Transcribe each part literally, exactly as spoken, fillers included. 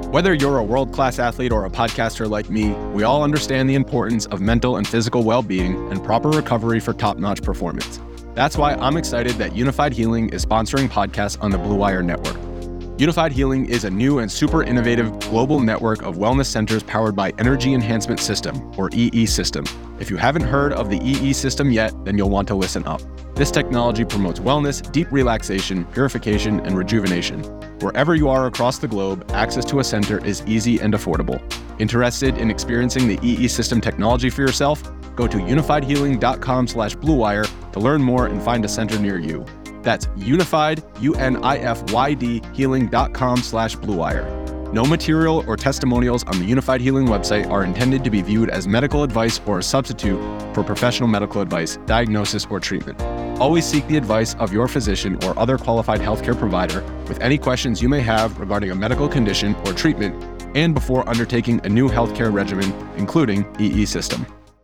Whether you're a world-class athlete or a podcaster like me, we all understand the importance of mental and physical well-being and proper recovery for top-notch performance. That's why I'm excited that Unified Healing is sponsoring podcasts on the Blue Wire Network. Unified Healing is a new and super innovative global network of wellness centers powered by Energy Enhancement System, or E E System. If you haven't heard of the E E System yet, then you'll want to listen up. This technology promotes wellness, deep relaxation, purification, and rejuvenation. Wherever you are across the globe, access to a center is easy and affordable. Interested in experiencing the E E System technology for yourself? Go to unified healing dot com slash blue wire to learn more and find a center near you. That's unified, U N I F Y D, healing dot com slash blue wire. No material or testimonials on the Unified Healing website are intended to be viewed as medical advice or a substitute for professional medical advice, diagnosis, or treatment. Always seek the advice of your physician or other qualified healthcare provider with any questions you may have regarding a medical condition or treatment and before undertaking a new healthcare regimen, including E E System.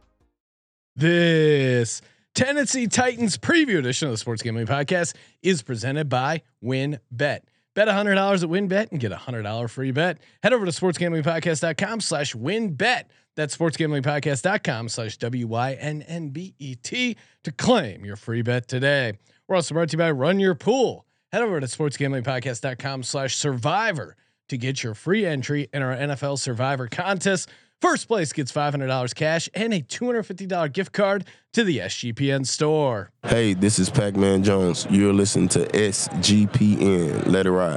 This Tennessee Titans preview edition of the Sports Gambling Podcast is presented by WynnBET. Bet one hundred dollars at WynnBET and get a one hundred dollars free bet. Head over to sports gambling podcast dot com slash WynnBET. That's sports gambling podcast dot com slash W Y N N B E T to claim your free bet today. We're also brought to you by Run Your Pool. Head over to sports gambling podcast dot com slash survivor to get your free entry in our N F L Survivor contest. First place gets five hundred dollars cash and a two hundred fifty dollars gift card to the S G P N store. Hey, this is Pac-Man Jones. You're listening to S G P N. Let it ride.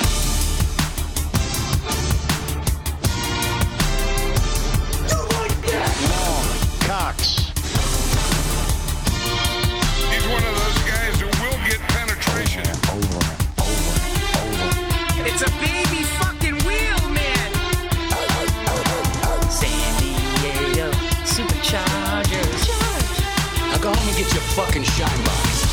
Get your fucking shine box.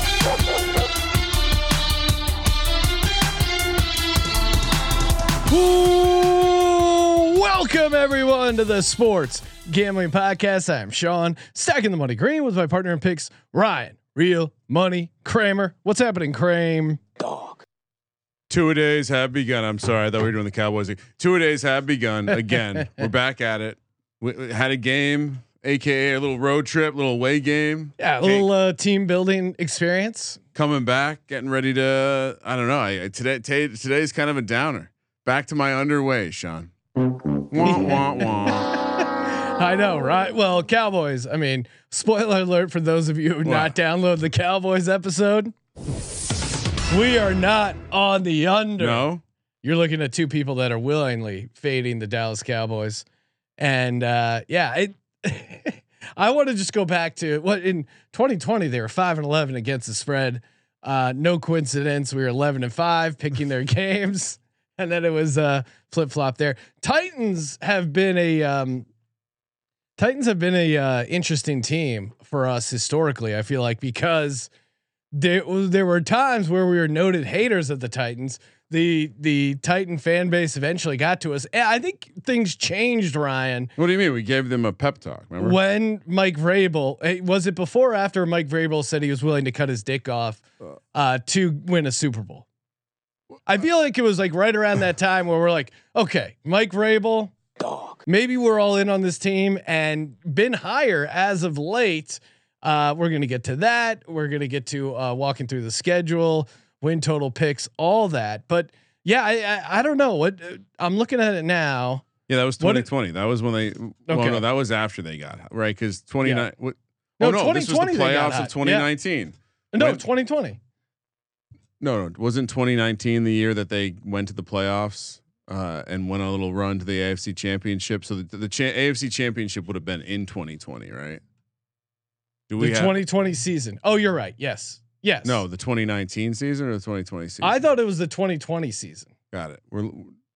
Ooh, welcome everyone to the Sports Gambling Podcast. I'm Sean, stacking the money green with my partner in picks, Ryan, Real Money Kramer. What's happening, Kramer? Dog. Two a days have begun. I'm sorry, I thought we were doing the Cowboys. Two a days have begun again. We're back at it. We, we had a game. A K A a little road trip, little away game. Yeah, a little uh, team building experience. Coming back, getting ready to. I don't know. I, today, today, today's kind of a downer. Back to my underway, Sean. Wah, wah, wah. I know, right? Well, Cowboys. I mean, spoiler alert for those of you who not download the Cowboys episode. We are not on the under. No, you're looking at two people that are willingly fading the Dallas Cowboys, and uh, yeah, it. I want to just go back to what in twenty twenty they were five and eleven against the spread. Uh, no coincidence. We were eleven and five picking their games, and then it was uh, flip flop there. Titans have been a um, Titans have been a uh, interesting team for us historically. I feel like because there there were times where we were noted haters of the Titans. The the Titan fan base eventually got to us. And I think things changed, Ryan. What do you mean? We gave them a pep talk. Remember when Mike Vrabel? Was it before or after Mike Vrabel said he was willing to cut his dick off uh, to win a Super Bowl? I feel like it was like right around that time where we're like, okay, Mike Vrabel, dog. Maybe we're all in on this team and been higher as of late. Uh, we're gonna get to that. We're gonna get to uh, walking through the schedule. Win total picks, all that, but yeah, I, I I don't know what uh, I'm looking at it now. Yeah, that was twenty twenty. That was when they. Okay. Well, no, that was after they got right because twenty nine. Yeah. Oh no, this was the playoffs of twenty nineteen. Yeah. No, when, twenty twenty. No, no, wasn't twenty nineteen the year that they went to the playoffs uh, and went on a little run to the A F C Championship? So the, the cha- A F C Championship would have been in twenty twenty, right? Do we the have, twenty twenty season? Oh, you're right. Yes. Yes. No, the twenty nineteen season or the twenty twenty season? I thought it was the twenty twenty season. Got it. We're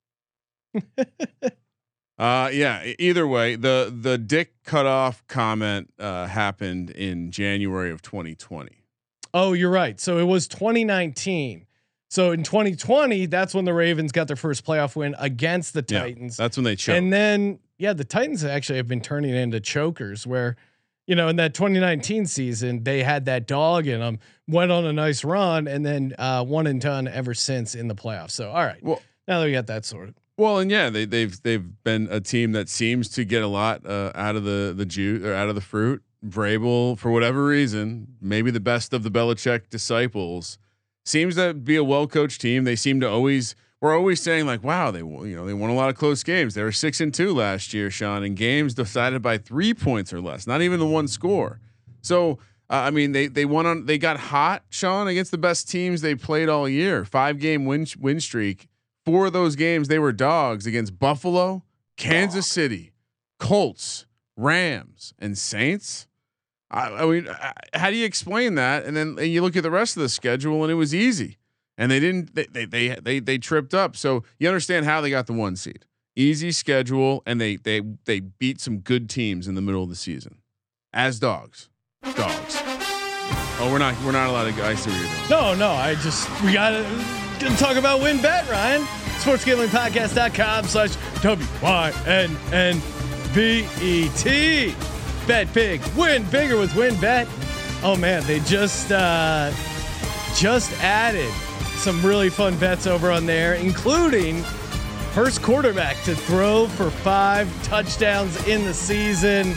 uh yeah, either way, the the dick cutoff comment uh happened in January of twenty twenty. Oh, you're right. So it was twenty nineteen. So in twenty twenty, that's when the Ravens got their first playoff win against the Titans. Yeah, that's when they choked. And then yeah, the Titans actually have been turning into chokers where you know, in that twenty nineteen season, they had that dog in them, went on a nice run, and then uh, one and done ever since in the playoffs. So, all right. Well, now that we got that sorted. Well, and yeah, they they've they've been a team that seems to get a lot uh, out of the the juice or out of the fruit. Vrabel, for whatever reason, maybe the best of the Belichick disciples, seems to be a well coached team. They seem to always we're always saying like, wow, they you know they won a lot of close games. They were six and two last year, Sean, in games decided by three points or less, not even the one score. So uh, I mean, they they won on they got hot, Sean, against the best teams they played all year. Five game win win streak. Four of those games they were dogs against Buffalo, Kansas City, Colts, Rams, and Saints. I, I mean, how do you explain that? And then and you look at the rest of the schedule, and it was easy. And they didn't. They they they they, they tripped up. So you understand how they got the one seed. Easy schedule, and they they they beat some good teams in the middle of the season as dogs. Dogs. Oh, we're not we're not allowed to go. I see what you're doing. No, no. I just we gotta, gotta talk about WinBet, Ryan. sportsgamblingpodcast.com slash W Y N N B E T. Bet big, win bigger with WinBet. Oh man, they just uh, just added some really fun bets over on there, including first quarterback to throw for five touchdowns in the season.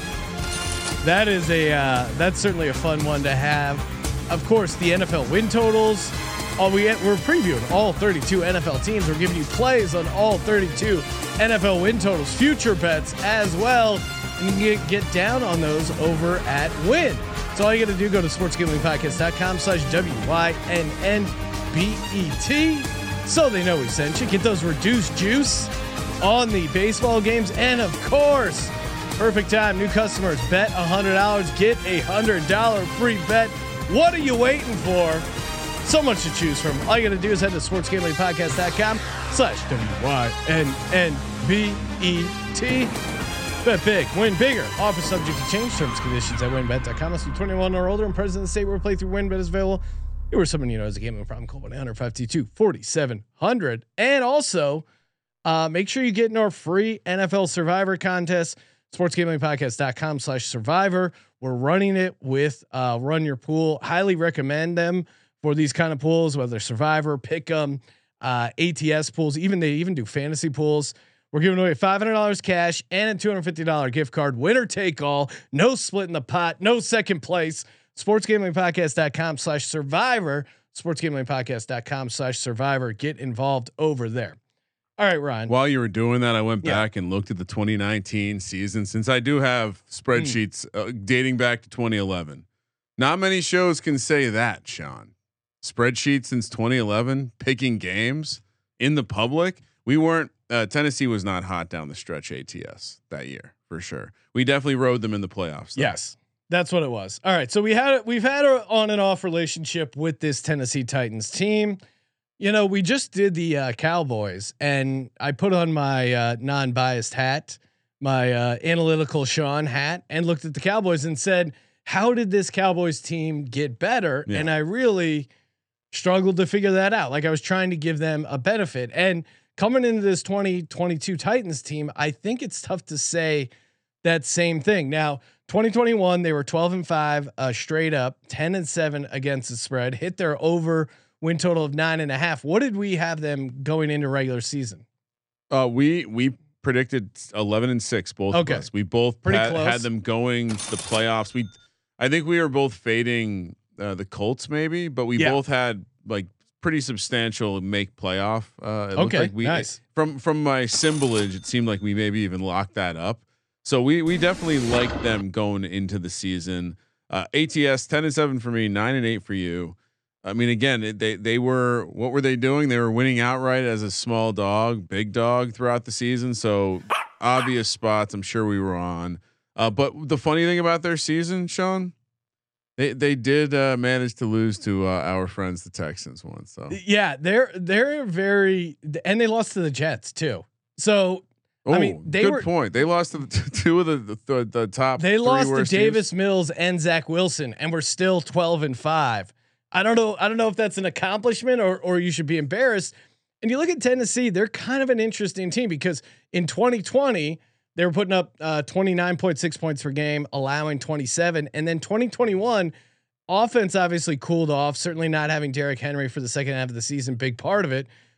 That is a uh, that's certainly a fun one to have. Of course, the N F L win totals. All we we're previewing all thirty-two N F L teams. We're giving you plays on all thirty-two N F L win totals, future bets as well, and you can get, get down on those over at Win. So all you got to do, go to sportsgamblingpodcast.com slash W Y N N B E T, so they know we sent you. Get those reduced juice on the baseball games, and of course, perfect time. New customers bet one hundred dollars, get a one hundred dollars free bet. What are you waiting for? So much to choose from. All you got to do is head to sportsgamblingpodcast.com slash W Y N N B E T. Bet big, win bigger. Offer subject to change. Terms and conditions at winbet dot com. Must be twenty-one or older and present in the state where playthrough WinBet is available. You or someone you know has a gambling problem, call one eight hundred five two two four seven zero zero. And also, uh, make sure you get in our free N F L Survivor contest. sportsgamblingpodcast.com slash survivor. We're running it with uh, Run Your Pool. Highly recommend them for these kind of pools, whether Survivor, Pick'em, uh, A T S pools, even they even do fantasy pools. We're giving away five hundred dollars cash and a two hundred fifty dollars gift card. Winner take all. No split in the pot. No second place. sportsgamblingpodcast.com slash survivor. sportsgamblingpodcast.com slash survivor. Get involved over there. All right, Ryan. While you were doing that, I went Yeah. back and looked at the twenty nineteen season, since I do have spreadsheets mm. uh, dating back to twenty eleven. Not many shows can say that, Sean. Spreadsheets since twenty eleven, picking games in the public. We weren't. Uh, Tennessee was not hot down the stretch. A T S that year for sure. We definitely rode them in the playoffs. Though. Yes, that's what it was. All right, so we had we've had an on and off relationship with this Tennessee Titans team. You know, we just did the uh, Cowboys, and I put on my uh, non-biased hat, my uh, analytical Sean hat, and looked at the Cowboys and said, "How did this Cowboys team get better?" Yeah. And I really struggled to figure that out. Like I was trying to give them a benefit, and coming into this twenty twenty-two Titans team, I think it's tough to say that same thing. Now, twenty twenty-one, they were twelve and five, uh, straight up, ten and seven against the spread, hit their over win total of nine and a half. What did we have them going into regular season? Uh, we we predicted eleven and six, both okay. of us. We both Pretty had, close. had them going to the playoffs. We, I think we were both fading uh, the Colts, maybe, but we yeah. both had like pretty substantial make playoff. Uh, it okay, like we, nice. From from my symbolage, it seemed like we maybe even locked that up. So we we definitely liked them going into the season. Uh, A T S ten and seven for me, nine and eight for you. I mean, again, it, they they were what were they doing? They were winning outright as a small dog, big dog throughout the season. So obvious spots, I'm sure we were on. Uh, but the funny thing about their season, Sean, they they did uh, manage to lose to uh, our friends the Texans once. So yeah, they're they're very, and they lost to the Jets too. So oh, I mean, they good were, point. They lost to the, to two of the the, the, the top. They three lost to worst Davis teams. Mills and Zach Wilson, and we're still twelve and five. I don't know. I don't know if that's an accomplishment or or you should be embarrassed. And you look at Tennessee; they're kind of an interesting team because in twenty twenty they were putting up uh, twenty-nine point six points per game, allowing twenty-seven, and then twenty twenty-one offense obviously cooled off. Certainly not having Derrick Henry for the second half of the season, big part of it.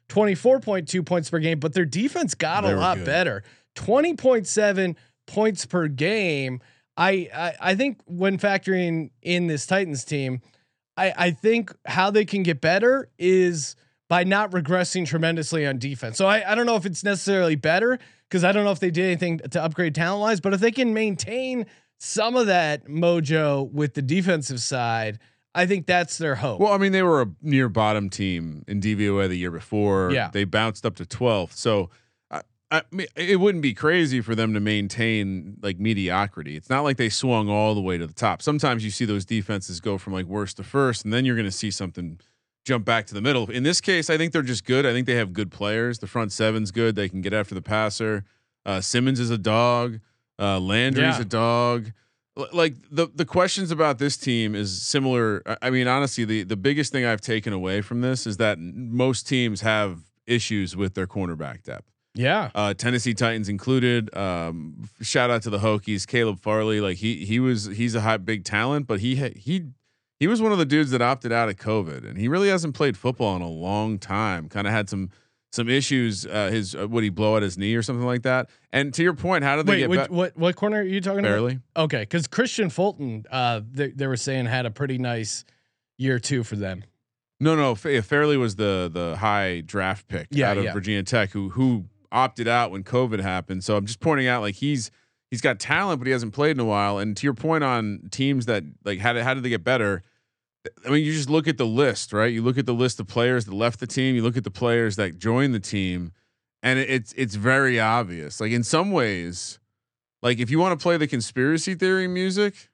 twenty-four point two points per game, but their defense got They a were lot good. better. twenty point seven points per game. I, I I think when factoring in this Titans team, I I think how they can get better is by not regressing tremendously on defense. So I I don't know if it's necessarily better, because I don't know if they did anything to upgrade talent wise, but if they can maintain some of that mojo with the defensive side, I think that's their hope. Well, I mean, they were a near bottom team in D V O A the year before. Yeah. They bounced up to twelfth. So I, I mean, it wouldn't be crazy for them to maintain like mediocrity. It's not like they swung all the way to the top. Sometimes you see those defenses go from like worst to first, and then you're going to see something jump back to the middle. In this case, I think they're just good. I think they have good players. The front seven's good. They can get after the passer. Uh, Simmons is a dog. Uh, Landry's Yeah. a dog. L- Like the the questions about this team is similar. I- I mean, honestly, the the biggest thing I've taken away from this is that n- most teams have issues with their cornerback depth. Yeah. Uh, Tennessee Titans included. Um, shout out to the Hokies, Caleb Farley. Like he he was he's a high big talent, but he ha- he he was one of the dudes that opted out of COVID, and he really hasn't played football in a long time. Kind of had some some issues. Uh, his uh, would he blow out his knee or something like that? And to your point, how did they Wait, get which, back? what what corner are you talking Barely. about? Okay, because Christian Fulton, uh, they, they were saying had a pretty nice year two for them. No, no. Fa- Fairley was the the high draft pick Yeah, out of yeah. Virginia Tech, who who opted out when COVID happened. So I'm just pointing out, like he's he's got talent, but he hasn't played in a while. And to your point on teams that like how did how did they get better? I mean, you just look at the list, right? You look at the list of players that left the team. You look at the players that joined the team, and it, it's it's very obvious. Like in some ways, like if you want to play the conspiracy theory music,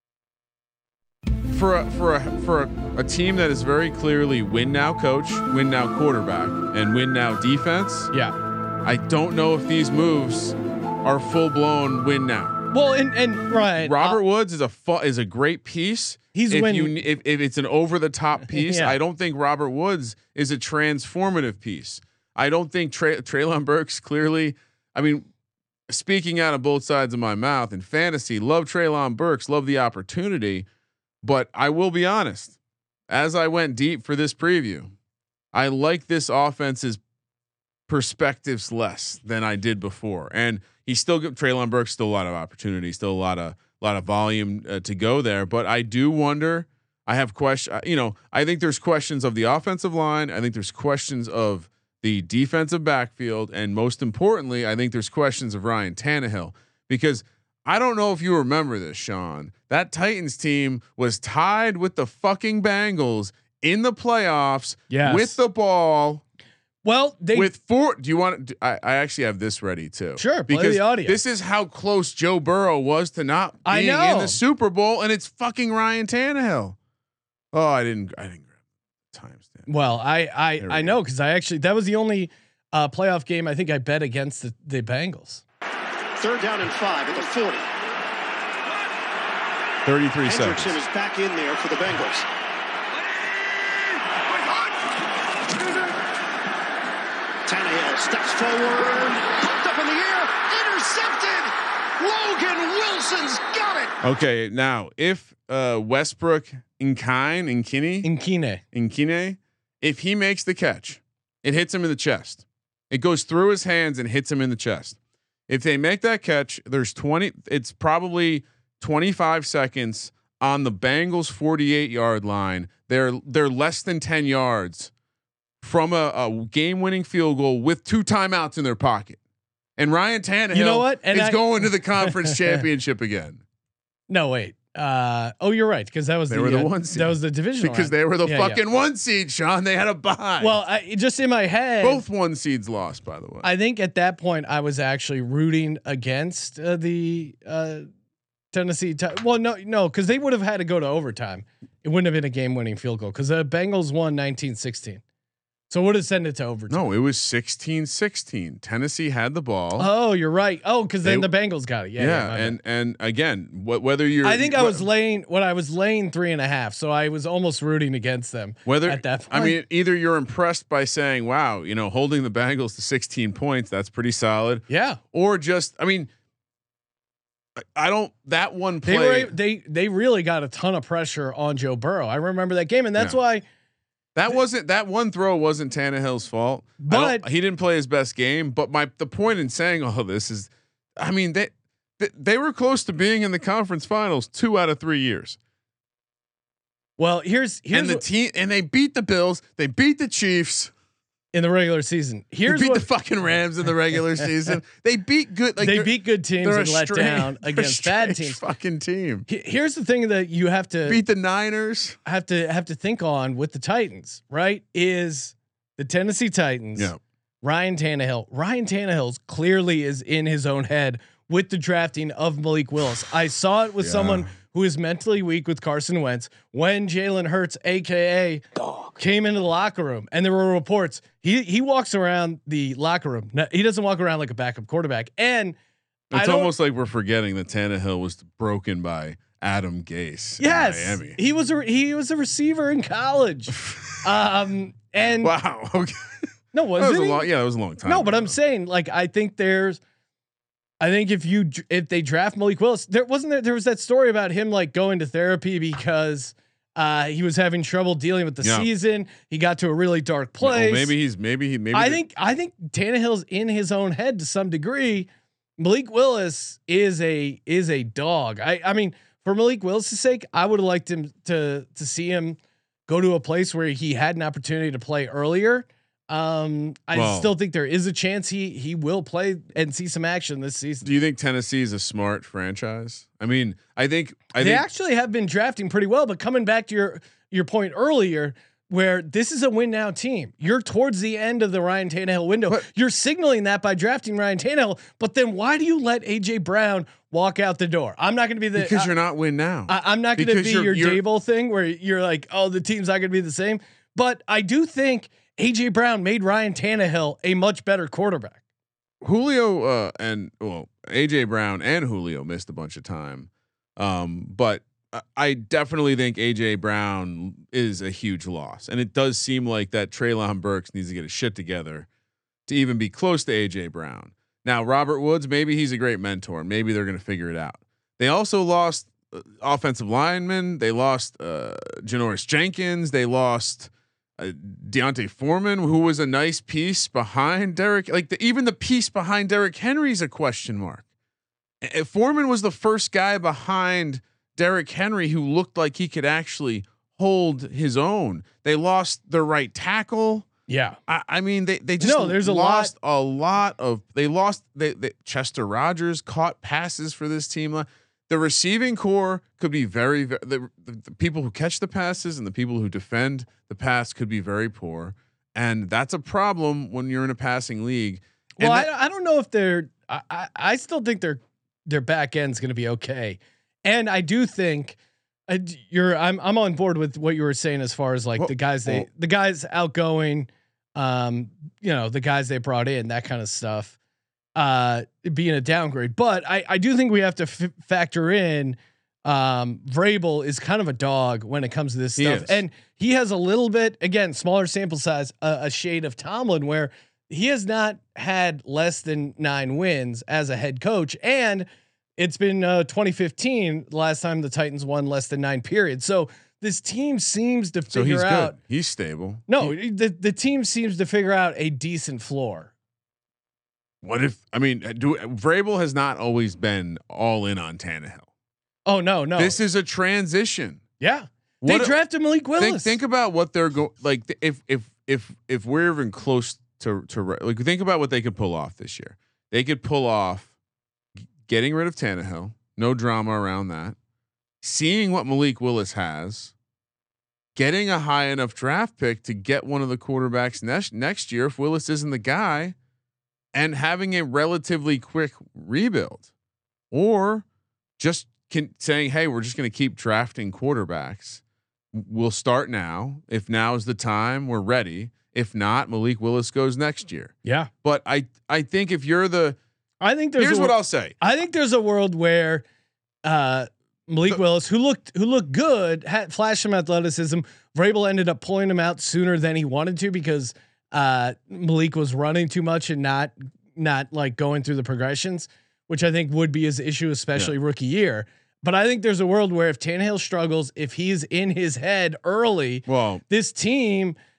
for a, for a for a, a team that is very clearly win now coach, win now quarterback, and win now defense, Yeah. I don't know if these moves are full blown win now. Well, and and right, Robert uh, Woods is a fu- is a great piece. He's if winning. you if, if it's an over the top piece, Yeah. I don't think Robert Woods is a transformative piece. I don't think Tra- Treylon Burks clearly. I mean, speaking out of both sides of my mouth in fantasy, love Treylon Burks, love the opportunity, but I will be honest. As I went deep for this preview, I like this offense's perspectives less than I did before, and he still give Treylon Burks still a lot of opportunity, still a lot of a lot of volume uh, to go there. But I do wonder. I have question. You know, I think there's questions of the offensive line. I think there's questions of the defensive backfield, and most importantly, I think there's questions of Ryan Tannehill, because I don't know if you remember this, Sean. That Titans team was tied with the fucking Bengals in the playoffs Yes. with the ball. well, they With four, do you want? To, I, I actually have this ready too. Sure, play because the audio. this is how close Joe Burrow was to not I being in know. the Super Bowl, and it's fucking Ryan Tannehill. Oh, I didn't. I didn't grab the timestamp. well, I I There we I know because I actually that was the only uh, playoff game I think I bet against the, the Bengals. Third down and five at the forty. Thirty-three Hendrickson seconds. is back in there for the Bengals. Tannehill steps forward, popped up in the air, intercepted. Logan Wilson's got it. Okay, now if uh, Westbrook Nkine Nkine Nkine. Nkine, if he makes the catch, it hits him in the chest. It goes through his hands and hits him in the chest. If they make that catch, there's twenty. It's probably twenty-five seconds on the Bengals forty-eight yard line. They're they're less than ten yards from a, a game-winning field goal with two timeouts in their pocket. And Ryan Tannehill You know what? And is I- going to the conference championship again No, wait. Uh, oh, you're right because that was They the, were the uh, one seed. that was the division because they were the Yeah, yeah. fucking one seed, Sean. They had a bye. Well, I, just in my head, both one seeds lost, by the way. I think at that point I was actually rooting against uh, the uh, Tennessee. Ti- well, no, no, because they would have had to go to overtime. It wouldn't have been a game-winning field goal because the Bengals won nineteen sixteen, so it would have sent it to overtime. No, it was sixteen sixteen. Tennessee had the ball. Oh, you're right. Oh, because then They- the Bengals got it. Yeah, yeah, yeah, my bad. and and again, wh- whether you're, I think I wh- was laying when I was laying three and a half, so I was almost rooting against them. whether at that I point. mean, either you're impressed by saying, "Wow, you know, holding the Bengals to sixteen points, that's pretty solid," Yeah, or just, I mean, I- I don't that one they play. were they they really got a ton of pressure on Joe Burrow. I remember that game, and that's Yeah. why. that wasn't that one throw wasn't Tannehill's fault. But he didn't play his best game. But my the point in saying all this is, I mean they they, they were close to being in the conference finals two out of three years. Well, here's here's and the what, team and they beat the Bills. They beat the Chiefs in the regular season. Here's they beat what, the fucking Rams in the regular season. They beat good. Like they beat good teams and let strange, down against bad teams. Fucking team. Here's the thing that you have to beat the Niners. Have to have to think on with the Titans, right? Is the Tennessee Titans? Yeah. Ryan Tannehill. Ryan Tannehill's clearly is in his own head with the drafting of Malik Willis. I saw it with Yeah. someone who is mentally weak with Carson Wentz when Jalen Hurts, aka Dog, came into the locker room, and there were reports he he walks around the locker room. No, he doesn't walk around like a backup quarterback, and it's almost like we're forgetting that Tannehill was broken by Adam Gase. Yes, in Miami. he was a he was a receiver in college. um, and wow, okay. no, was, that was it? a long. Yeah, that was a long time. No, but ago. I'm saying like I think there's. I think if you if they draft Malik Willis, there wasn't there, there was that story about him like going to therapy because uh, he was having trouble dealing with the yeah. season. He got to a really dark place. Well, maybe he's maybe he maybe. I think I think Tannehill's in his own head to some degree. Malik Willis is a is a dog. I I mean for Malik Willis' sake, I would have liked him to to see him go to a place where he had an opportunity to play earlier. Um, I well, still think there is a chance he he will play and see some action this season. Do you think Tennessee is a smart franchise? I mean, I think I they think actually have been drafting pretty well, but coming back to your your point earlier, where this is a win now team, you're towards the end of the Ryan Tannehill window. But, you're signaling that by drafting Ryan Tannehill, but then why do you let A J Brown walk out the door? I'm not going to be the because I, you're not win now. I, I'm not going to be you're, your you're, Dable thing where you're like, oh, the team's not going to be the same. But I do think A J Brown made Ryan Tannehill a much better quarterback. Julio uh, and well, A J Brown and Julio missed a bunch of time, um, but I definitely think A J Brown is a huge loss, and it does seem like that Treylon Burks needs to get his shit together to even be close to A J Brown. Now, Robert Woods, maybe he's a great mentor. Maybe they're going to figure it out. They also lost uh, offensive linemen. They lost uh, Janoris Jenkins. They lost uh, Deontay Foreman, who was a nice piece behind Derrick. Like the, even the piece behind Derrick Henry's a question mark. Uh, Foreman was the first guy behind Derrick Henry who looked like he could actually hold his own. They lost their right tackle. Yeah, I, I mean they they just no, there's a lost lot. a lot of they lost. They, they Chester Rogers caught passes for this team. The receiving core could be very, very the, the, the people who catch the passes and the people who defend the pass could be very poor, and that's a problem when you're in a passing league. Well, that, I, I don't know if they're. I, I, I still think their their back end's going to be okay, and I do think uh, you're. I'm I'm on board with what you were saying as far as like well, the guys they well, the guys outgoing, um, you know, the guys they brought in, that kind of stuff, uh, being a downgrade. But I I do think we have to f- factor in. Um, Vrabel is kind of a dog when it comes to this He stuff, is. and he has a little bit again smaller sample size, uh, a shade of Tomlin where. He has not had less than nine wins as a head coach, and it's been uh, twenty fifteen the last time the Titans won less than nine. Period. So this team seems to so figure he's out. good. He's stable. No, He, the the team seems to figure out a decent floor. what if I mean do Vrabel has not always been all in on Tannehill. Oh no, no. This is a transition. yeah, What they a- drafted Malik Willis. Think, think about what they're going like. th- If if if if we're even close to to re- like, think about what they could pull off this year. They could pull off g- getting rid of Tannehill, no drama around that. Seeing what Malik Willis has, getting a high enough draft pick to get one of the quarterbacks next next year if Willis isn't the guy, and having a relatively quick rebuild, or just can, saying, "Hey, we're just going to keep drafting quarterbacks." We'll start now. If now is the time, we're ready. If not, Malik Willis goes next year. yeah, But I, I think if you're the, I think there's. here's a, what I'll say. I think there's a world where uh, Malik The- Willis, who looked who looked good, had flashed some athleticism. Vrabel ended up pulling him out sooner than he wanted to because uh, Malik was running too much and not not like going through the progressions, which I think would be his issue, especially yeah. rookie year. But I think there's a world where if Tannehill struggles, if he's in his head early, Well, this team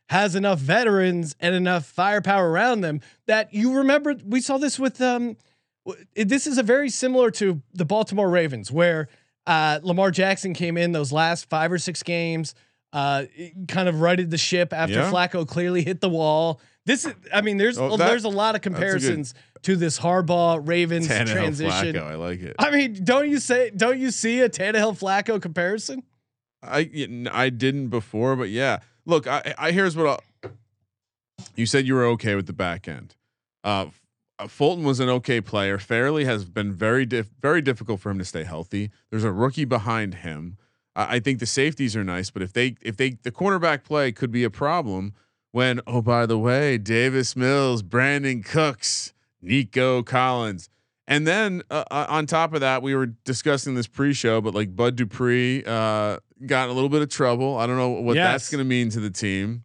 has enough veterans and enough firepower around them that you remember. We saw this with um, this is a very similar to the Baltimore Ravens, where uh, Lamar Jackson came in those last five or six games, uh, kind of righted the ship after Yeah. Flacco clearly hit the wall. This is, I mean, there's Oh, that- there's a lot of comparisons to this Harbaugh Ravens Tannehill, transition. Flacco, I like it. I mean, don't you say? Don't you see a Tannehill Flacco comparison? I I didn't before, but yeah. Look, I, I here's what I'll, you said. You were okay with the back end. Uh, Fulton was an okay player. Fairley has been very diff, very difficult for him to stay healthy. There's a rookie behind him. I, I think the safeties are nice, but if they if they the cornerback play could be a problem when, oh, by the way, Davis Mills, Brandon Cooks, Nico Collins. And then uh, on top of that, we were discussing this pre-show, but like Bud Dupree uh, got in a little bit of trouble. I don't know what Yes. that's going to mean to the team.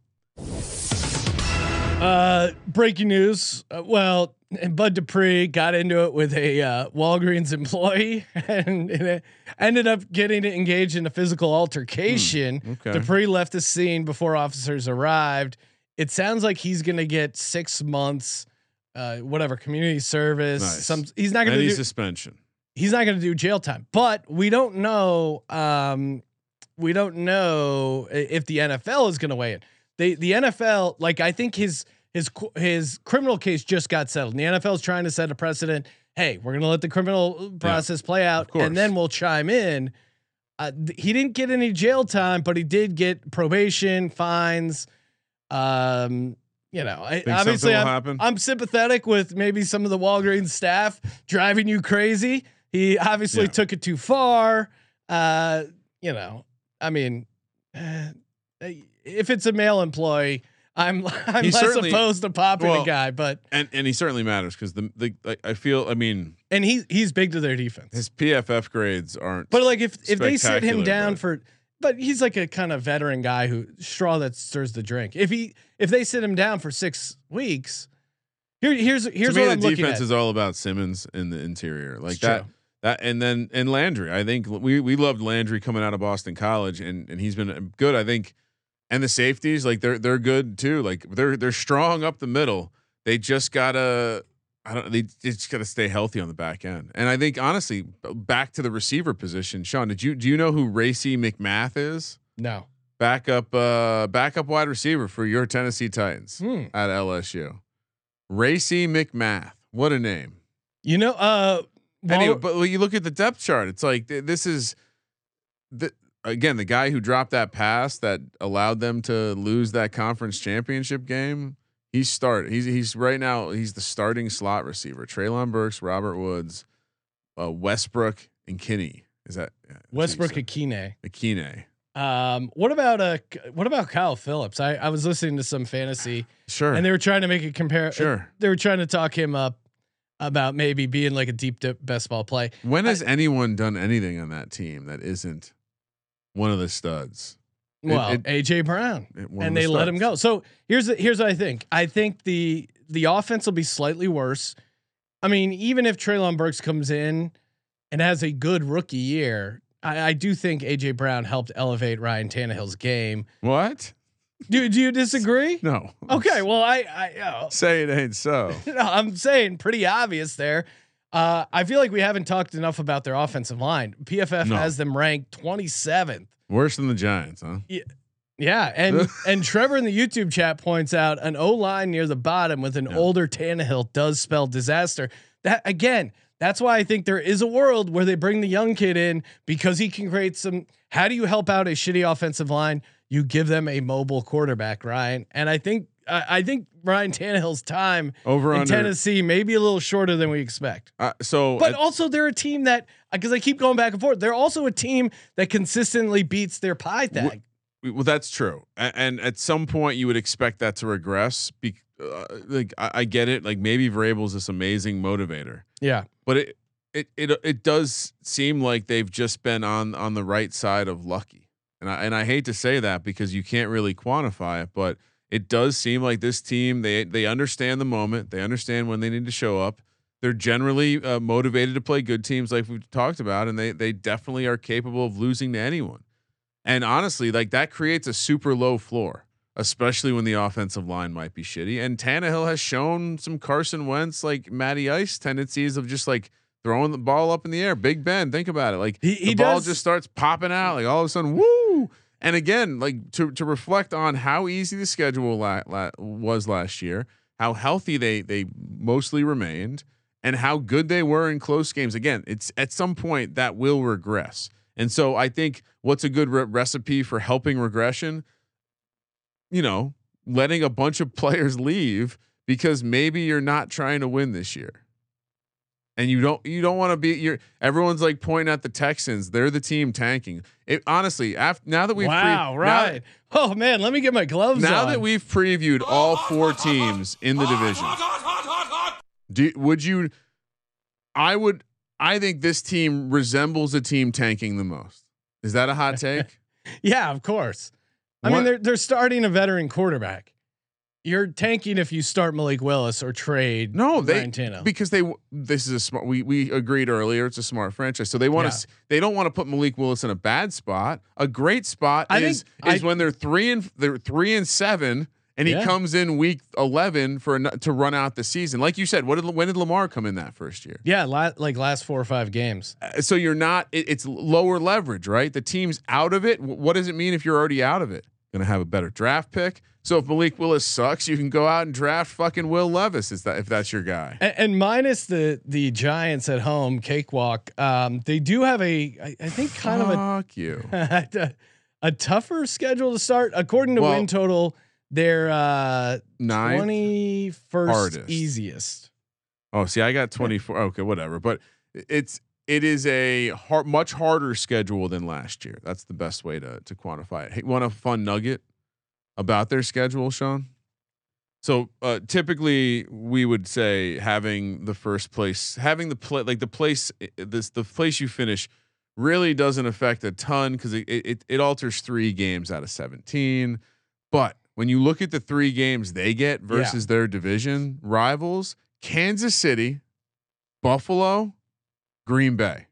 Uh, breaking news. Uh, well, and Bud Dupree got into it with a uh, Walgreens employee and, and it ended up getting engaged in a physical altercation. Hmm, okay. Dupree left the scene before officers arrived. It sounds like he's going to get six months, uh, whatever, community service. Nice. Some he's not going to Any do suspension. he's not going to do jail time, but we don't know. Um, we don't know if the N F L is going to weigh in. They, the N F L, like I think his his his criminal case just got settled. And the N F L is trying to set a precedent. Hey, we're going to let the criminal process yeah, play out, and then we'll chime in. Uh, th- he didn't get any jail time, but he did get probation, fines. Um, you know, I, obviously I'm, I'm sympathetic with maybe some of the Walgreens staff driving you crazy. He obviously yeah. took it too far. Uh, you know, I mean, uh, if it's a male employee, I'm I'm he less opposed to popping well, a guy, but and and he certainly matters because the the like, I feel I mean, and he he's big to their defense. His P F F grades aren't, but like if if they sit him down but. for. But he's like a kind of veteran guy who straw that stirs the drink. If he if they sit him down for six weeks, here here's here's to what me, I'm the looking defense at. is all about Simmons in the interior, like it's that. True. That and then and Landry. I think we we loved Landry coming out of Boston College, and and he's been good. I think, and the safeties like they're they're good too. Like they're they're strong up the middle. They just gotta. I don't. They just got to stay healthy on the back end, and I think honestly, back to the receiver position. Sean, did you do you know who Racey McMath is? No. Backup, uh, backup wide receiver for your Tennessee Titans hmm. at L S U. Racey McMath. What a name. You know. Uh. Anyway, but when you look at the depth chart, it's like th- this is the again the guy who dropped that pass that allowed them to lose that conference championship game. He's start. He's he's right now. He's the starting slot receiver. Treylon Burks, Robert Woods, uh, Westbrook, and Kinney. Is that yeah, Westbrook Akine? Akine. Um. What about uh? What about Kyle Phillips? I I was listening to some fantasy. Sure. And they were trying to make a compare. Sure. Uh, they were trying to talk him up about maybe being like a deep dip best ball play. When has I, anyone done anything on that team that isn't one of the studs? Well, it, it, A J Brown, it, and the they studs. let him go. So here's the, here's what I think. I think the the offense will be slightly worse. I mean, even if Treylon Burks comes in and has a good rookie year, I, I do think A J Brown helped elevate Ryan Tannehill's game. What? Do do you disagree? No. Okay. Well, I I you know, say it ain't so. no, I'm saying pretty obvious there. Uh, I feel like we haven't talked enough about their offensive line. P F F no. has them ranked twenty-seventh. Worse than the Giants, huh? Yeah. Yeah, and and Trevor in the YouTube chat points out an O line near the bottom with an yeah. older Tannehill does spell disaster. That again, that's why I think there is a world where they bring the young kid in because he can create some. How do you help out a shitty offensive line? You give them a mobile quarterback, Ryan. And I think uh, I think Ryan Tannehill's time over in under. Tennessee may be a little shorter than we expect. Uh, so, but also they're a team that because I keep going back and forth. They're also a team that consistently beats their pie tag. W- Well, that's true, and, and at some point you would expect that to regress. Be, uh, like I, I get it, like maybe Vrabel's this amazing motivator, yeah, but it it it it does seem like they've just been on on the right side of lucky, and I and I hate to say that because you can't really quantify it, but it does seem like this team they they understand the moment, they understand when they need to show up. They're generally uh, motivated to play good teams, like we've talked about, and they they definitely are capable of losing to anyone. And honestly, like that creates a super low floor. especially when the offensive line might be shitty. And Tannehill has shown some Carson Wentz, like Matty Ice tendencies of just like throwing the ball up in the air. Big Ben, think about it. Like he, he the ball does. just starts popping out. Like all of a sudden, woo. And again, like to, to reflect on how easy the schedule la- la- was last year, how healthy they, they mostly remained, and how good they were in close games. Again, it's at some point that will regress. And so I think what's a good re- recipe for helping regression, you know, letting a bunch of players leave because maybe you're not trying to win this year. And you don't, you don't want to be your, everyone's like pointing at the Texans. They're the team tanking it. Honestly, after, now that we've, wow, pre- right. Now, oh man, let me get my gloves now on. that we've previewed all four teams in the division, do, would you, I would, I think this team resembles a team tanking the most. Is that a hot take? Yeah, of course. I What? mean, they're, they're starting a veteran quarterback. You're tanking if you start Malik Willis or trade. No, they Ryan Tannehill. because they this is a smart. We we agreed earlier. It's a smart franchise, so they want to. Yeah. They don't want to put Malik Willis in a bad spot. A great spot I is think is I- when they're three and they're three and seven, and he Yeah. comes in week eleven for an, to run out the season. Like you said, what did when did Lamar come in that first year? yeah, la- like last four or five games. Uh, so you're not. It, it's lower leverage, right? The team's out of it. W- What does it mean if you're already out of it? Going to have a better draft pick. So if Malik Willis sucks, you can go out and draft fucking Will Levis. Is that if that's your guy? And, and minus the the Giants at home cakewalk, um, they do have a I, I think kind of a Fuck you. a, a tougher schedule to start. According to Well, win total, they're uh, Ninth. twenty first Hardest. easiest. Oh, see, I got twenty-four. Okay, whatever. But it's it is a hard, much harder schedule than last year. That's the best way to to quantify it. Hey, want a fun nugget about their schedule, Sean? So uh, typically we would say having the first place, having the play, like the place, this the place you finish, really doesn't affect a ton because it, it it alters three games out of seventeen. But when you look at the three games they get versus yeah. their division rivals, Kansas City, Buffalo, Green Bay.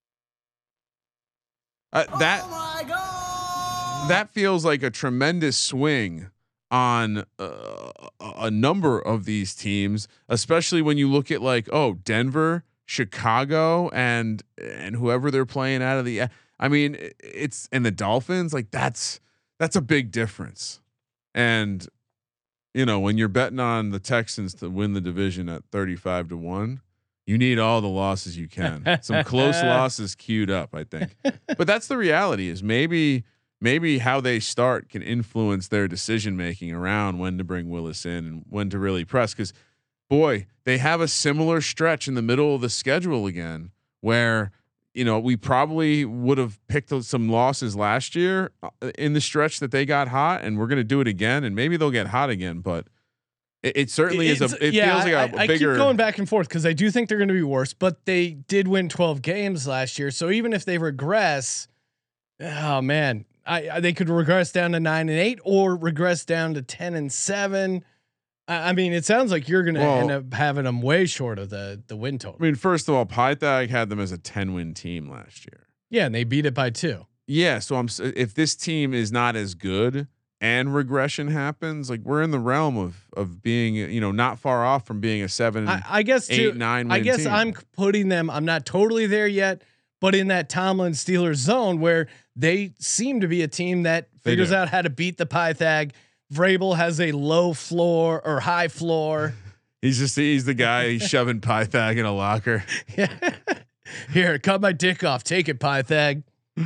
Uh, that oh that feels like a tremendous swing on uh, a number of these teams, especially when you look at like, oh, Denver, Chicago, and and whoever they're playing out of the. I mean, it's and the Dolphins. Like that's that's a big difference. And you know, when you're betting on the Texans to win the division at thirty-five to one, you need all the losses you can. Some close losses queued up, I think. But that's the reality is maybe, maybe how they start can influence their decision making around when to bring Willis in and when to really press. Cause boy, they have a similar stretch in the middle of the schedule again, where, you know, we probably would have picked some losses last year in the stretch that they got hot, and we're going to do it again, and maybe they'll get hot again, but it, it certainly it's, is a, it yeah, feels like a I, bigger. I keep going back and forth because I do think they're going to be worse, but they did win twelve games last year. So even if they regress, oh man, I, I they could regress down to nine and eight or regress down to ten and seven. I, I mean, it sounds like you're going to Well, end up having them way short of the the win total. I mean, first of all, Pythag had them as a ten win team last year. Yeah, and they beat it by two. Yeah, so I'm if this team is not as good and regression happens, like we're in the realm of of being, you know, not far off from being a seven, I, I guess eight, too, nine. I win guess team. I'm putting them. I'm not totally there yet, but in that Tomlin Steelers zone where they seem to be a team that They figures do. out how to beat the Pythag. Vrabel has a low floor or high floor. He's just he's the guy he's shoving Pythag in a locker. Here, cut my dick off. Take it, Pythag.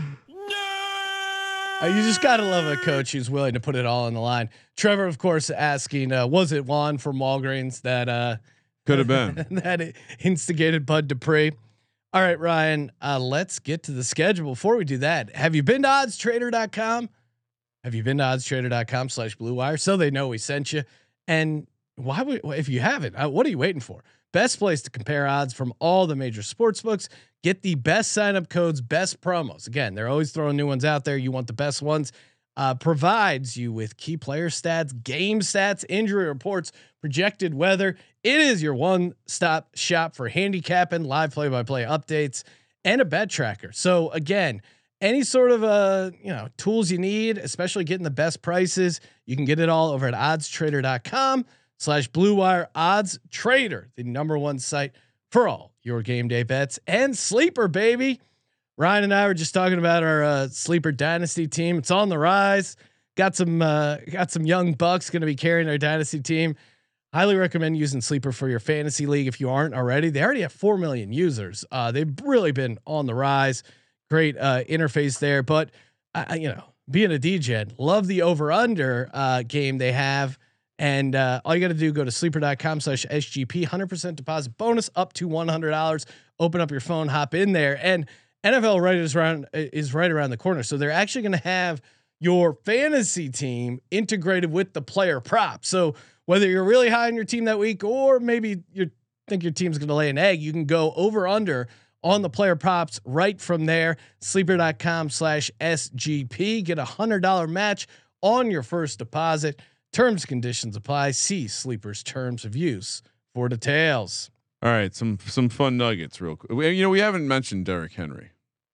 Uh, you just gotta love a coach who's willing to put it all on the line. Trevor, of course, asking, uh, was it Juan from Walgreens that uh, Could have been. that instigated Bud Dupree? All right, Ryan, uh, let's get to the schedule. Before we do that, have you been to odds trader dot com? Have you been to odds trader dot com slash blue wire so they know we sent you? And why would, if you haven't, uh, what are you waiting for? Best place to compare odds from all the major sports books. Get the best sign-up codes, best promos. Again, they're always throwing new ones out there. You want the best ones. Uh, provides you with key player stats, game stats, injury reports, projected weather. It is your one-stop shop for handicapping, live play-by-play updates, and a bet tracker. So again, any sort of uh you know tools you need, especially getting the best prices, you can get it all over at odds trader dot com slash blue wire. Odds Trader, the number one site for all your game day bets and sleeper, baby. Ryan and I were just talking about our uh, sleeper dynasty team. It's on the rise. Got some uh, got some young bucks going to be carrying our dynasty team. Highly recommend using Sleeper for your fantasy league if you aren't already. They already have four million users. Uh, they've really been on the rise. Great uh, interface there, but uh, you know, being a D J, love the over under uh, game they have. And uh, all you got to do, go to sleeper dot com slash S G P, one hundred percent deposit bonus up to one hundred dollars. Open up your phone, hop in there, and N F L right is around is right around the corner. So they're actually going to have your fantasy team integrated with the player prop. So whether you're really high on your team that week, or maybe you think your team's going to lay an egg, you can go over under on the player props right from there. sleeper dot com slash S G P. Get a hundred dollar match on your first deposit. Terms and conditions apply. See Sleeper's terms of use for details. All right, some some fun nuggets, real quick. We, you know, we haven't mentioned Derrick Henry.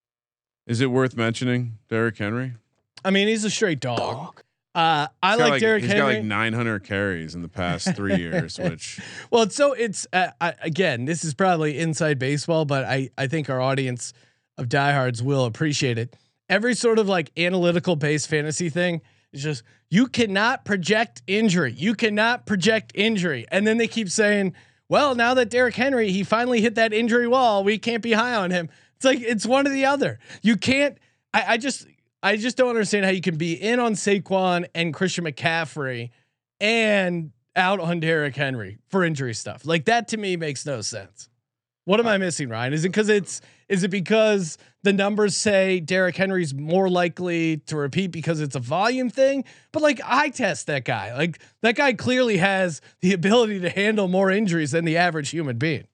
Is it worth mentioning Derrick Henry? I mean, he's a straight dog. dog. Uh, I like, like Derrick Henry. He's got like nine hundred carries in the past three years, which. Well, it's so it's uh, I, again, this is probably inside baseball, but I I think our audience of diehards will appreciate it. Every sort of like analytical based fantasy thing is just, you cannot project injury. You cannot project injury, and then they keep saying, well, now that Derrick Henry, he finally hit that injury wall, we can't be high on him. It's like, it's one or the other. You can't. I, I just. I just don't understand how you can be in on Saquon and Christian McCaffrey and out on Derrick Henry for injury stuff. Like, that to me makes no sense. What am I missing, Ryan? Is it because it's, is it because the numbers say Derrick Henry's more likely to repeat because it's a volume thing? But like, I test that guy. Like, that guy clearly has the ability to handle more injuries than the average human being.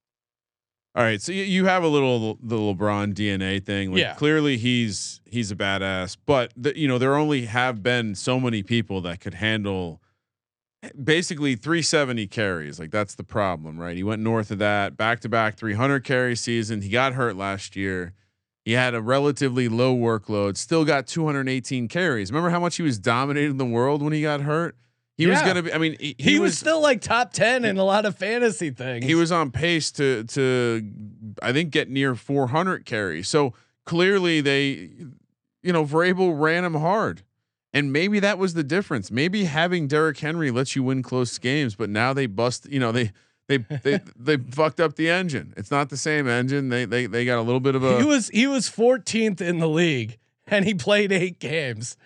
All right, so you, you have a little the LeBron D N A thing. Like, yeah, clearly he's he's a badass, but the, you know, there only have been so many people that could handle basically three seventy carries. Like, that's the problem, right? He went north of that, back to back three hundred carry season. He got hurt last year. He had a relatively low workload, still got two hundred eighteen carries. Remember how much he was dominating the world when he got hurt? He yeah. was going to be, I mean, he, he, he was, was still like top ten in a lot of fantasy things. He was on pace to, to, I think, get near four hundred carries. So clearly they, you know, Vrabel ran him hard, and maybe that was the difference. Maybe having Derrick Henry lets you win close games, but now they bust, you know, they, they, they, they fucked up the engine. It's not the same engine. They, they, they got a little bit of a, he was, he was fourteenth in the league and he played eight games.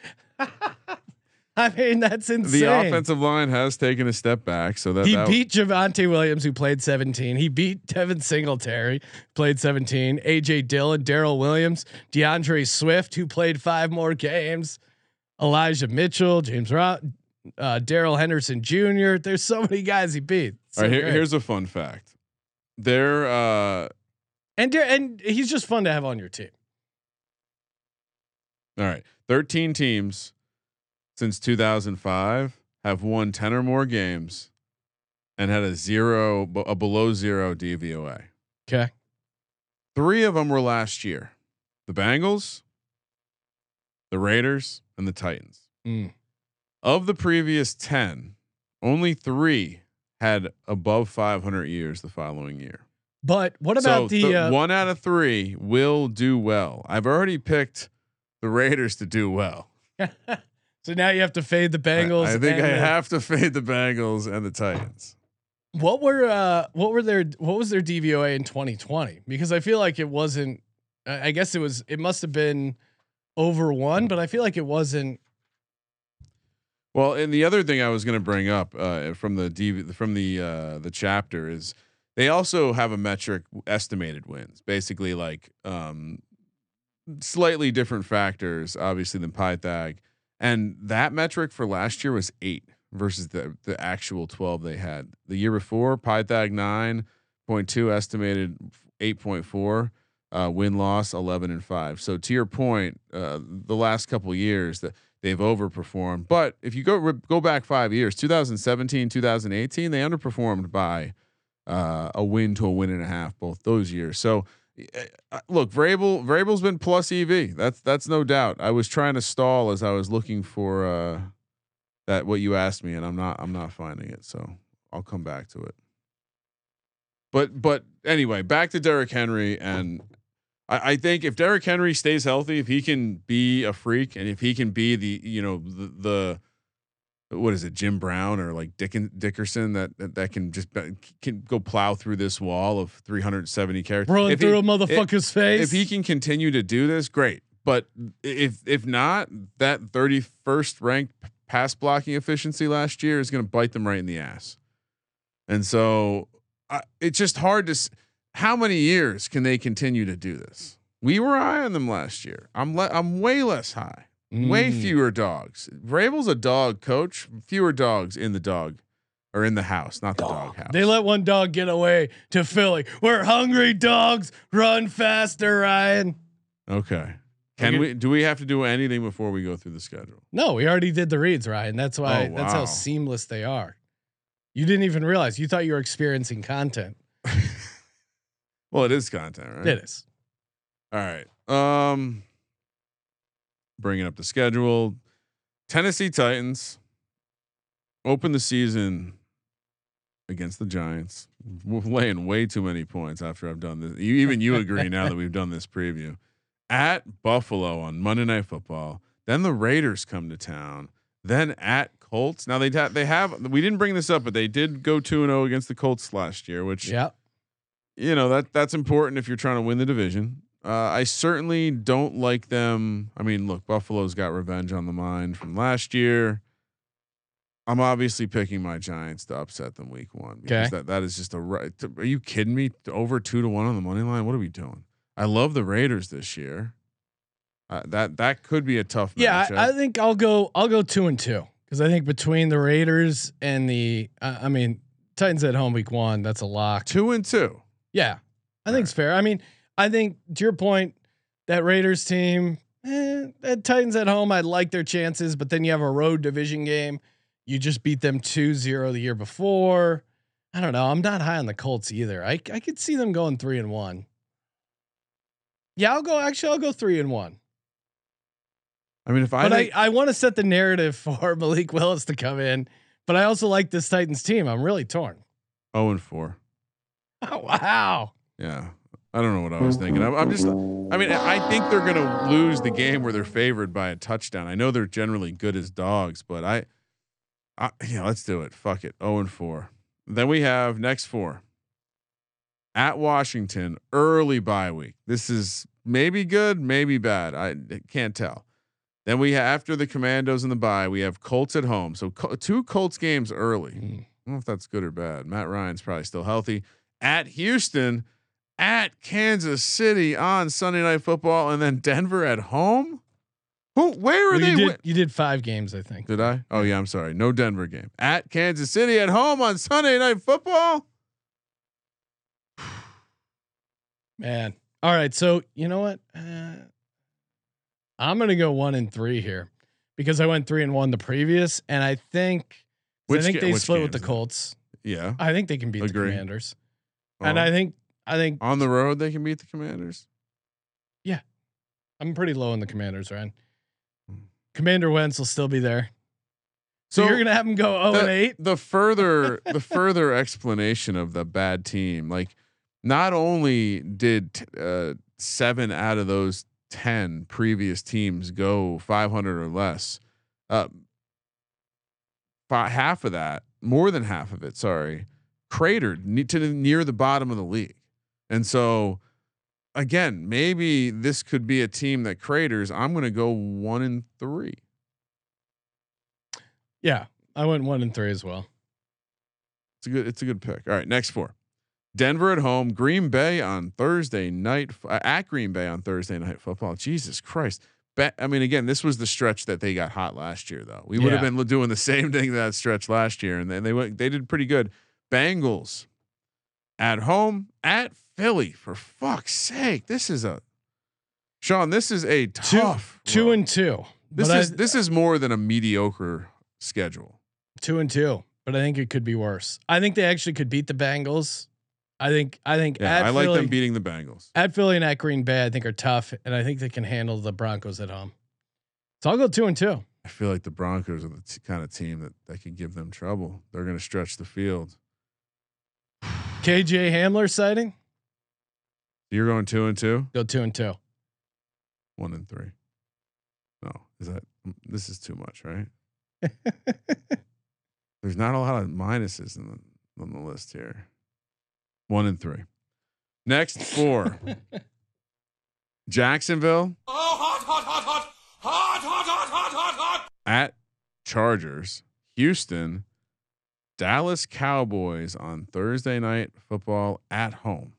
I mean, that's insane. The offensive line has taken a step back, so that he that beat Javonte Williams, who played seventeen. He beat Devin Singletary, played seventeen. A J Dillon, Darrell Williams, DeAndre Swift, who played five more games. Elijah Mitchell, James Ross, uh, Daryl Henderson Junior There's so many guys he beat. So All right, here, here's a fun fact. There, uh, and and he's just fun to have on your team. All right, thirteen teams since two thousand five have won ten or more games and had a zero, a below zero D V O A. Okay. Three of them were last year: the Bengals, the Raiders, and the Titans. Mm. Of the previous ten, only three had above five hundred years the following year. But what about so the th- uh, one out of three will do well? I've already picked the Raiders to do well. So now you have to fade the Bengals. I, I think and I the, have to fade the Bengals and the Titans. What were uh what were their what was their D V O A in twenty twenty? Because I feel like it wasn't. I guess it was. It must have been over one, but I feel like it wasn't. Well, and the other thing I was going to bring up uh, from the D V, from the uh, the chapter is they also have a metric, estimated wins, basically like um, slightly different factors, obviously, than Pythag. And that metric for last year was eight versus the the actual twelve they had the year before. Pythag nine point two, estimated eight point four, uh, win loss eleven and five. So to your point, uh, the last couple of years that they've overperformed. But if you go go back five years, two thousand seventeen, two thousand eighteen, they underperformed by uh, a win to a win and a half both those years. So look, Vrabel, Vrabel's been plus E V. That's that's no doubt. I was trying to stall as I was looking for uh, that what you asked me, and I'm not I'm not finding it. So I'll come back to it. But but anyway, back to Derrick Henry, and I, I think if Derrick Henry stays healthy, if he can be a freak, and if he can be the you know the, the what is it, Jim Brown or like Dick Dickerson that, that that can just be, can go plow through this wall of three hundred seventy characters, run if through he, a motherfucker's if, face. If he can continue to do this, great. But if if not, that thirty-first ranked pass blocking efficiency last year is going to bite them right in the ass. And so uh, it's just hard to. S- how many years can they continue to do this? We were high on them last year. I'm le- I'm way less high. Way Mm. fewer dogs. Vrabel's a dog coach. Fewer dogs in the dog or in the house, not the dog house. They let one dog get away to Philly. We're hungry dogs. Run faster, Ryan. Okay. Can Okay. we? Do we have to do anything before we go through the schedule? No, we already did the reads, Ryan. That's why. Oh, That's wow. how seamless they are. You didn't even realize. You thought you were experiencing content. Well, it is content, right? It is. All right. Um, bringing up the schedule. Tennessee Titans open the season against the Giants. We're laying way too many points after I've done this. You, even you agree now that we've done this preview. At Buffalo on Monday Night Football. Then the Raiders come to town. Then at Colts. Now they ha- they have. We didn't bring this up, but they did go two and zero against the Colts last year, which Yeah. you know that that's important if you're trying to win the division. Uh, I certainly don't like them. I mean, look, Buffalo's got revenge on the mind from last year. I'm obviously picking my Giants to upset them week one because Okay. that that is just a right. Are you kidding me? Over two to one on the money line. What are we doing? I love the Raiders this year. Uh, that that could be a tough Yeah, matchup. I, I think I'll go. I'll go two and two because I think between the Raiders and the, uh, I mean, Titans at home week one, that's a lock. two and two. Yeah, I think it's fair. I mean, I think to your point, that Raiders team, eh, that Titans at home, I like their chances, but then you have a road division game. You just beat them two zero the year before. I don't know. I'm not high on the Colts either. I I could see them going three and one. Yeah, I'll go. Actually, I'll go three and one. I mean, if I But think, I, I want to set the narrative for Malik Willis to come in. But I also like this Titans team. I'm really torn. oh and four. Oh, wow. Yeah. I don't know what I was thinking. I'm, I'm just, I mean, I think they're going to lose the game where they're favored by a touchdown. I know they're generally good as dogs, but I, I yeah, let's do it. Fuck it. oh and four. Then we have next four at Washington, early bye week. This is maybe good, maybe bad. I can't tell. Then we have, after the Commandos and the bye, we have Colts at home. So Col- two Colts games early. Mm. I don't know if that's good or bad. Matt Ryan's probably still healthy. At Houston, at Kansas City on Sunday Night Football, and then Denver at home. Who? Where are Well, they? you, wi- did, you did five games, I think. Did I? Oh yeah, I'm sorry. No Denver game. At Kansas City at home on Sunday Night Football. Man. All right. So you know what? Uh, I'm gonna go one and three here because I went three and one the previous, and I think Which I think ga- they which split with the games? Colts. Yeah. I think they can beat Agree. the Commanders, and Oh. I think I think On the road they can beat the Commanders. I'm pretty low in the Commanders, Ryan. Commander Wentz will still be there. So, So you're gonna have him go zero the, and eight. the further the further explanation of the bad team, like not only did uh, seven out of those ten previous teams go five hundred or less, uh, fi- half of that, more than half of it, sorry, cratered ne- to the, near the bottom of the league, and so. Again, maybe this could be a team that craters. I'm going to go one and three. Yeah, I went one and three as well. It's a good. It's a good pick. All right, next four: Denver at home, Green Bay on Thursday night uh, at Green Bay on Thursday night football. Jesus Christ! Be- I mean, again, this was the stretch that they got hot last year, though. We would have Yeah. been doing the same thing that stretch last year, and then they went. They did pretty good. Bengals at home at Philly. For fuck's sake, this is a Sean. This is a tough Two road. and two. This But is I- this is more than a mediocre schedule. Two and two, but I think it could be worse. I think they actually could beat the Bengals. I think I think Yeah, at I like Philly, them beating the Bengals. at Philly and at Green Bay. I think are tough, and I think they can handle the Broncos at home. So I'll go two and two. I feel like the Broncos are the t- kind of team that that can give them trouble. They're going to stretch the field. K J Hamler sighting. You're going two and two, Go two and two. one and three. No, is that this is too much, right? There's not a lot of minuses in the on the list here. One and three. Next four. Jacksonville. Oh, hot, hot, hot, hot, hot, hot, hot, hot, hot, hot. At Chargers. Houston. Dallas Cowboys on Thursday night football at home.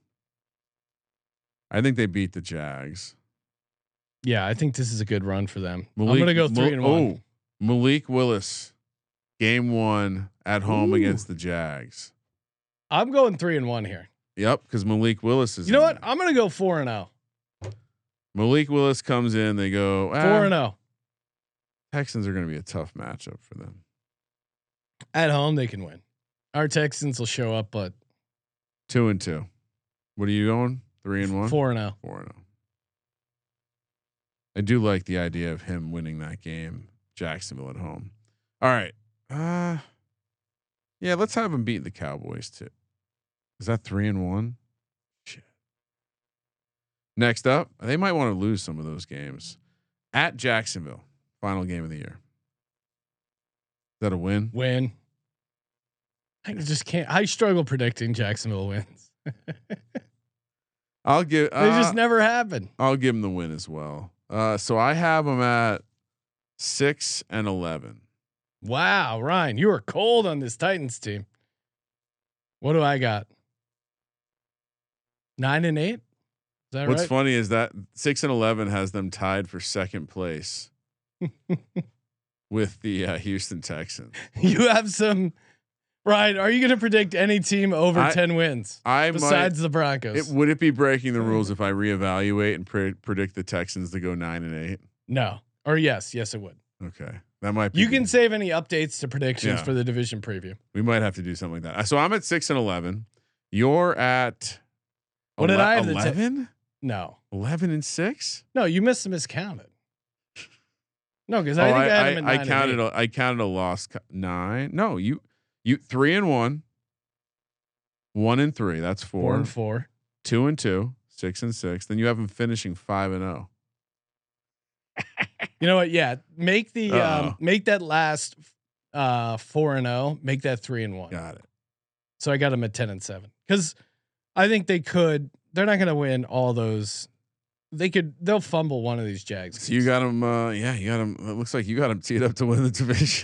I think they beat the Jags. Yeah, I think this is a good run for them. Malik, I'm gonna go three and oh, one. Malik Willis, game one at home Ooh. against the Jags. I'm going three and one here. Yep, because Malik Willis is. You know in what? there. I'm gonna go four and zero. Malik Willis comes in. They go ah, Four and zero Texans are going to be a tough matchup for them. at home. They can win. Our Texans will show up, but Two and two. What are you going? Three and one. four and zero. Four and zero. I do like the idea of him winning that game. Jacksonville at home. All right. Uh yeah, let's have him beat the Cowboys too. Is that three and one? Shit. Next up, they might want to lose some of those games. At Jacksonville, final game of the year. Is that a win? Win. I just can't. I struggle predicting Jacksonville wins. I'll give. They Uh, just never happen. I'll give them the win as well. Uh, so I have them at six and eleven. Wow, Ryan, you are cold on this Titans team. What do I got? Nine and eight. Is that What's right? funny is that six and eleven has them tied for second place with the uh, Houston Texans. You have some. Ryan, are you going to predict any team over I- ten wins I besides might. the Broncos? It, would it be breaking the rules if I reevaluate and pre- predict the Texans to go nine and eight? no. Or yes, yes, it would. Okay, that might be. You can good. save any updates to predictions Yeah. for the division preview. We might have to do something like that. So I'm at six and eleven. You're at. What did I have the te- Eleven. No, Eleven and six. no, you missed the miscounted. No, because Oh, I think I, I, had I, him at I nine counted. and eight. A, I counted a loss. co- Nine. No, you. You three and one. One and three. That's four. four and four. Two and two. Six and six. Then you have them finishing five and zero. You know what? Yeah, make the Uh-oh. um, make that last uh, four and zero. Make that three and one. Got it. So I got them at ten and seven because I think they could. They're not going to win all those. They could. They'll fumble one of these Jags. So you got them. Uh, yeah, you got them. It looks like you got them teed up to win the division.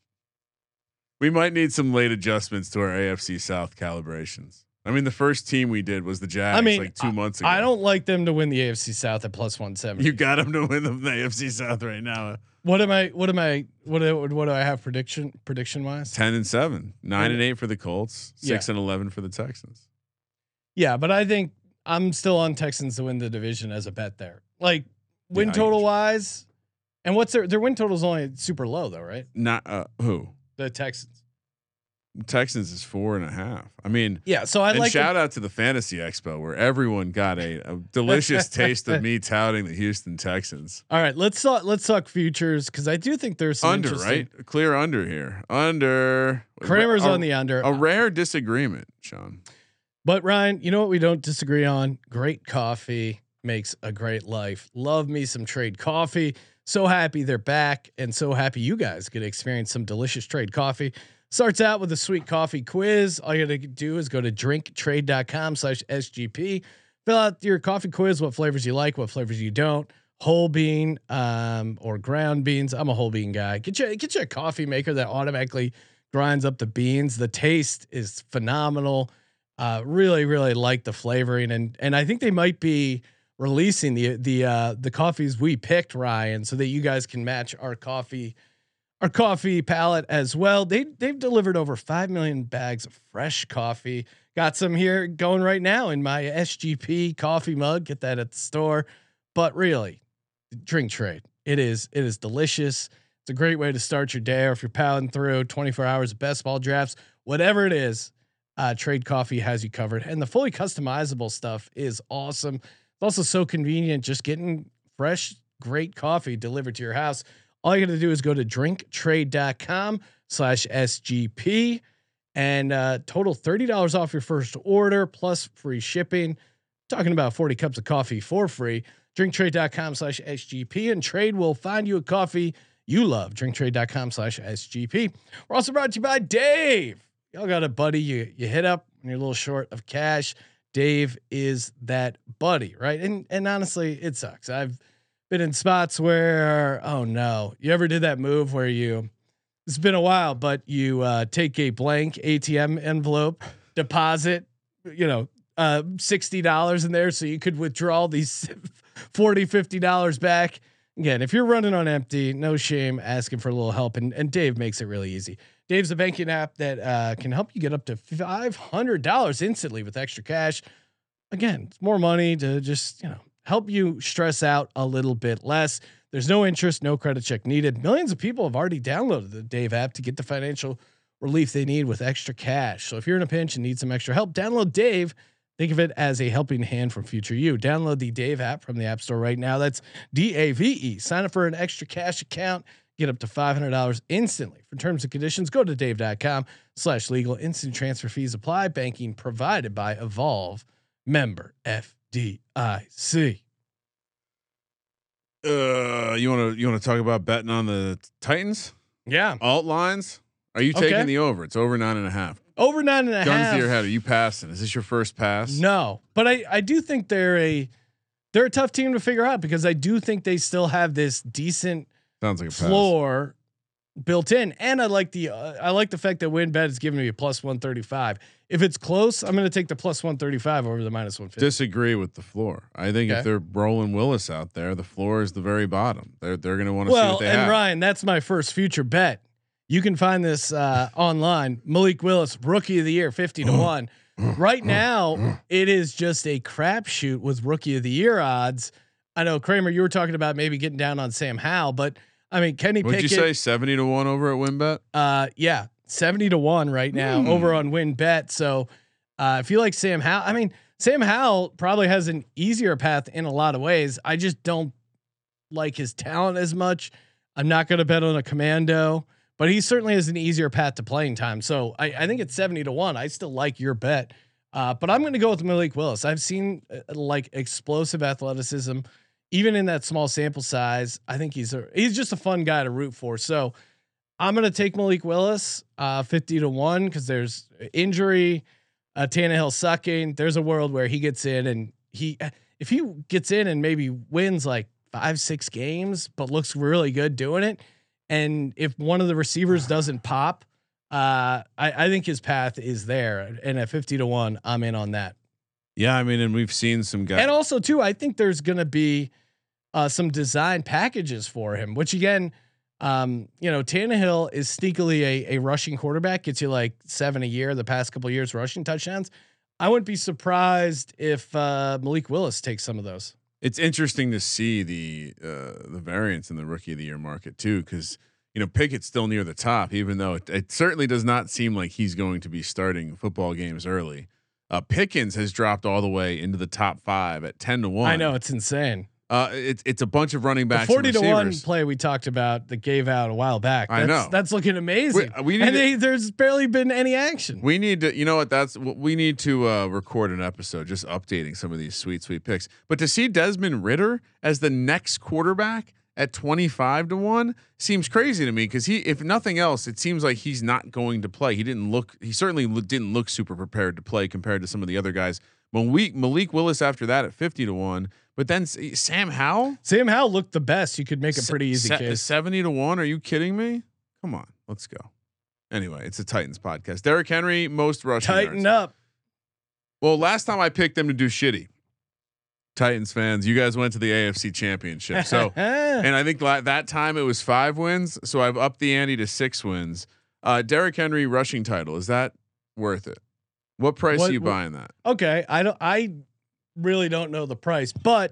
We might need some late adjustments to our A F C South calibrations. I mean, the first team we did was the Jags. I mean, like two months ago. I don't like them to win the A F C South at plus one seventy. You got them to win the A F C South right now. What am I? What am I? What do, what do I have prediction prediction wise? Ten and seven, nine and eight for the Colts, six Yeah. and eleven for the Texans. Yeah, but I think I'm still on Texans to win the division as a bet there. Like win Yeah, I total get you. wise, and what's their their win total is only super low though, right? Not uh, who The Texans. Texans is four and a half. I mean, Yeah, so I and like shout out to the Fantasy Expo where everyone got a, a delicious taste of me touting the Houston Texans. All right, let's talk. Let's talk futures because I do think there's some Under, interesting- right? Clear under here. Under. Kramer's a, on the under. A rare disagreement, Sean. But Ryan, you know what we don't disagree on? Great coffee makes a great life. Love me some Trade Coffee. So happy they're back, and so happy you guys get to experience some delicious Trade Coffee. Starts out with a sweet coffee quiz. All you got to do is go to drinktrade.com slash SGP. Fill out your coffee quiz, what flavors you like, what flavors you don't. Whole bean um, or ground beans. I'm a whole bean guy. Get you get you a coffee maker that automatically grinds up the beans. The taste is phenomenal. Uh, really, really like the flavoring, and and I think they might be releasing the the uh, the coffees we picked, Ryan, so that you guys can match our coffee. Our coffee palette as well. They they've delivered over five million bags of fresh coffee. Got some here going right now in my S G P coffee mug. Get that at the store. But really, Drink Trade. It is it is delicious. It's a great way to start your day, or if you're pounding through twenty-four hours of best ball drafts, whatever it is. Uh, Trade Coffee has you covered, and the fully customizable stuff is awesome. It's also so convenient, just getting fresh, great coffee delivered to your house. All you got to do is go to drinktrade.com slash SGP and uh, total thirty dollars off your first order plus free shipping. Talking about forty cups of coffee for free. Drinktrade.com slash SGP and Trade will find you a coffee you love. Drinktrade.com slash SGP. We're also brought to you by Dave. Y'all got a buddy you you hit up when you're a little short of cash. Dave is that buddy, right? And and honestly, it sucks. I've been in spots where, oh no, you ever did that move where you, it's been a while, but you uh, take a blank A T M envelope, deposit, you know, uh, sixty dollars in there so you could withdraw these forty, fifty dollars back. Again, if you're running on empty, no shame asking for a little help. And, and Dave makes it really easy. Dave's a banking app that uh, can help you get up to five hundred dollars instantly with extra cash. Again, it's more money to just, you know, help you stress out a little bit less. There's no interest, no credit check needed. Millions of people have already downloaded the Dave app to get the financial relief they need with extra cash. So if you're in a pinch and need some extra help, download Dave. Think of it as a helping hand from future you. Download the Dave app from the App Store right now. That's D A V E. Sign up for an extra cash account. Get up to five hundred dollars instantly. For terms and conditions, go to dave.com slash legal. Instant transfer fees apply. Banking provided by Evolve. Member F D I C. Uh, you want to you want to talk about betting on the Titans? Yeah. Alt lines. Are you Okay. taking the over? It's over nine and a half. Over nine and a Guns half. to your head. Are you passing? Is this your first pass? No, but I, I do think they're a they're a tough team to figure out because I do think they still have this decent Sounds like a pass. floor built in, and I like the uh, I like the fact that WinBet is giving me a plus one thirty-five. If it's close, I'm going to take the plus one thirty-five over the minus one fifty. Disagree with the floor. I think Okay. if they're rolling Willis out there, the floor is the very bottom. They're they're going to want to see Well, what they and have. Ryan, that's my first future bet. You can find this uh, online. Malik Willis, rookie of the year, fifty to one. Right now, it is just a crapshoot with rookie of the year odds. I know Kramer, you were talking about maybe getting down on Sam Howell, but I mean, Kenny What'd Pickett. you say? Seventy to one over at WinBet. Uh, yeah, seventy to one right now Mm. over on WinBet. So, uh, if you like Sam Howell, I mean, Sam Howell probably has an easier path in a lot of ways. I just don't like his talent as much. I'm not going to bet on a commando, but he certainly has an easier path to playing time. So I, I think it's seventy to one. I still like your bet. Uh, but I'm going to go with Malik Willis. I've seen uh, like explosive athleticism, even in that small sample size. I think he's a, he's just a fun guy to root for. So I'm going to take Malik Willis, uh, fifty to one. Cause there's injury, uh, Tannehill sucking. There's a world where he gets in and he, if he gets in and maybe wins like five, six games, but looks really good doing it. And if one of the receivers doesn't pop, uh, I, I think his path is there. And at fifty to one, I'm in on that. Yeah, I mean, and we've seen some guys. And also too, I think there's going to be uh, some design packages for him, which again, um, you know, Tannehill is sneakily a, a rushing quarterback, gets you like seven a year, the past couple of years rushing touchdowns. I wouldn't be surprised if uh, Malik Willis takes some of those. It's interesting to see the uh, the variance in the rookie of the year market too, because you know Pickett's still near the top, even though it, it certainly does not seem like he's going to be starting football games early. Uh, Pickens has dropped all the way into the top five at ten to one. I know, it's insane. Uh, it's it's a bunch of running backs. The forty and to one receivers. play we talked about that gave out a while back. I That's, know. that's looking amazing. We, we need and to, they, there's barely been any action. we need to, you know what? That's what we need to uh, record an episode just updating some of these sweet, sweet picks. But to see Desmond Ridder as the next quarterback at twenty-five to one seems crazy to me because he, if nothing else, it seems like he's not going to play. He didn't look, he certainly lo- didn't look super prepared to play compared to some of the other guys. Malik, Malik Willis after that at fifty to one. But then Sam Howell, Sam Howell looked the best. You could make a pretty easy Se- case. seventy to one. Are you kidding me? Come on, let's go. Anyway, it's a Titans podcast. Derrick Henry, most rushing Tighten yards. up. Well, last time I picked them to do shitty. Titans fans, you guys went to the A F C Championship. So, and I think la- that time it was five wins. So I've upped the ante to six wins. Uh, Derrick Henry rushing title. Is that worth it? What price What- are you what- buying that? Okay, I don't. I really don't know the price, but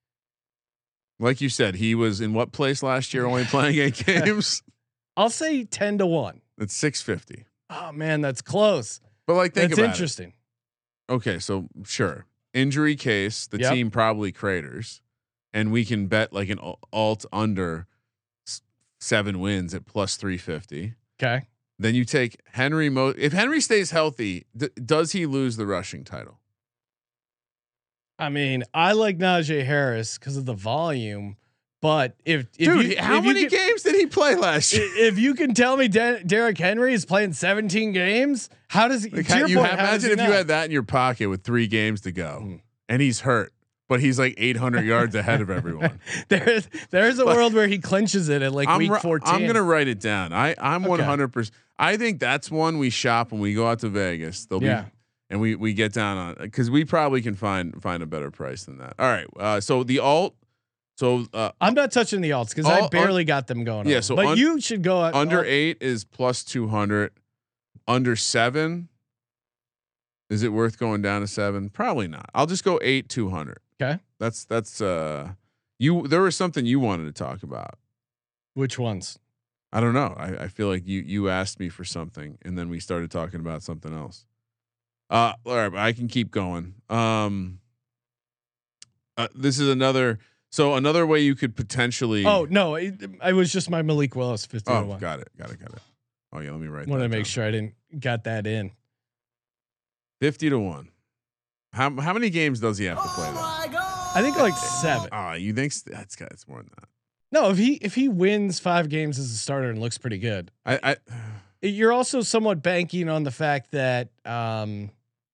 Like you said, he was in what place last year, only playing eight games? I'll say ten to one. It's six fifty. Oh man, that's close. But like, think That's about interesting. it. Okay, so sure, injury case, the Yep. team probably craters, and we can bet like an alt under s- seven wins at plus three fifty. Okay. Then you take Henry. Mo- if Henry stays healthy, d- does he lose the rushing title? I mean, I like Najee Harris because of the volume, but if, if Dude, you, how if you many can, games did he play last year? If you can tell me De- Derrick Henry is playing seventeen games, how does he? Like, to your you point, have, how does imagine he if you not? had that in your pocket with three games to go, Mm. and he's hurt, but he's like eight hundred yards ahead of everyone. There's there's a Like, world where he clinches it at like I'm, week ri- fourteen. I'm gonna write it down. I I'm Okay. one hundred percent. I think that's one we shop when we go out to Vegas. They'll Yeah. be, and we we get down on because we probably can find find a better price than that. All right. Uh, so the alt. So uh, I'm not touching the alts because I All- barely got them going. yeah, on. so but un- you should go at, under all- eight is plus two hundred. Under seven. Is it worth going down to seven? Probably not. I'll just go eight two hundred. Okay. That's that's uh you there was something you wanted to talk about. Which ones? I don't know. I, I feel like you you asked me for something and then we started talking about something else. Uh all right, I can keep going. Um uh, this is another so another way you could potentially Oh no, it, it was just my Malik Willis fifty Oh, to one. got it. Got it. Got it. Oh yeah, let me write Want that to make down. sure I didn't got that in. fifty to one. How how many games does he have to play though? I think like seven. Ah, you think st- that's got it's more than that. No, if he if he wins five games as a starter and looks pretty good, I, I you're also somewhat banking on the fact that um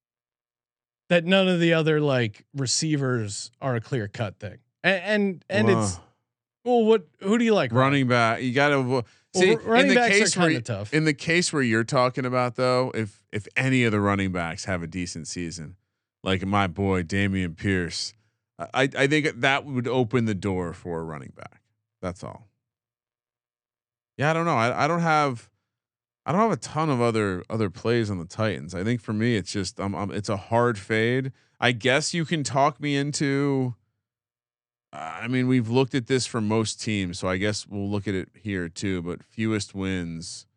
that none of the other like receivers are a clear cut thing, and and, and Wow. it's well, what who do you like? Ryan? running back. You got to Well, see r- running in the backs are case where kinda you- tough. in the case where you're talking about though, if if any of the running backs have a decent season, like my boy Damian Pierce, I I think that would open the door for a running back. That's all. Yeah, I don't know. I I don't have. I don't have a ton of other other plays on the Titans. I think for me, it's just um, um it's a hard fade. I guess you can talk me into. Uh, I mean, we've looked at this for most teams, so I guess we'll look at it here too. But fewest wins.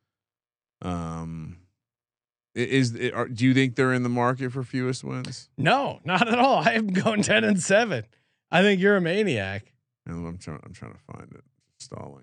Um, i- is it, are, do you think they're in the market for fewest wins? No, not at all. I am going ten and seven. I think you're a maniac. And I'm trying. I'm trying to find it. Stalling.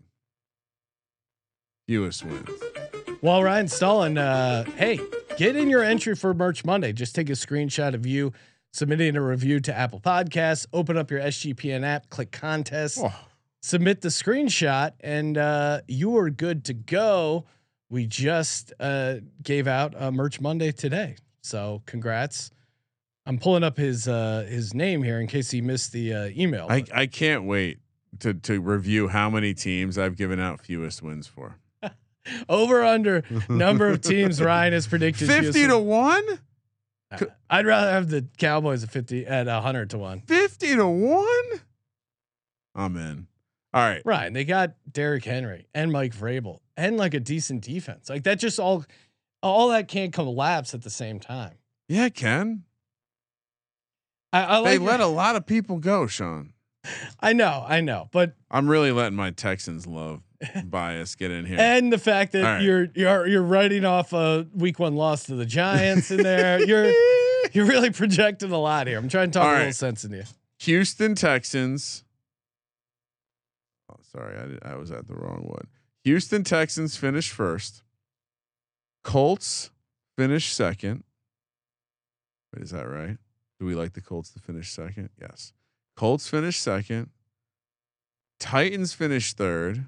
Fewest wins. While Ryan's stalling, uh, hey, get in your entry for Merch Monday. Just take a screenshot of you submitting a review to Apple Podcasts. Open up your S G P N app, click contest, Oh. submit the screenshot, and uh, you are good to go. We just uh, gave out a Merch Monday today, so congrats. I'm pulling up his uh, his name here in case he missed the uh, email. I I can't wait to to review how many teams I've given out fewest wins for. Over under number of teams Ryan has predicted. Fifty to one. Uh, I'd rather have the Cowboys at fifty at a hundred to one. Fifty to one. I'm in. All right. Right. They got Derrick Henry and Mike Vrabel and like a decent defense. Like that just all all that can't collapse at the same time. Yeah, Ken. I, I They like let a lot of people go, Sean. I know, I know. But I'm really letting my Texans love bias get in here. and the fact that All right. you're you're you're writing off a week one loss to the Giants in there. You're you're really projecting a lot here. I'm trying to talk All a right. little sense in you. Houston Texans. Oh, sorry, I, did- I was at the wrong one. Houston Texans finished first. Colts finished second. Wait, is that right? Do we like the Colts to finish second? Yes. Colts finished second. Titans finished third.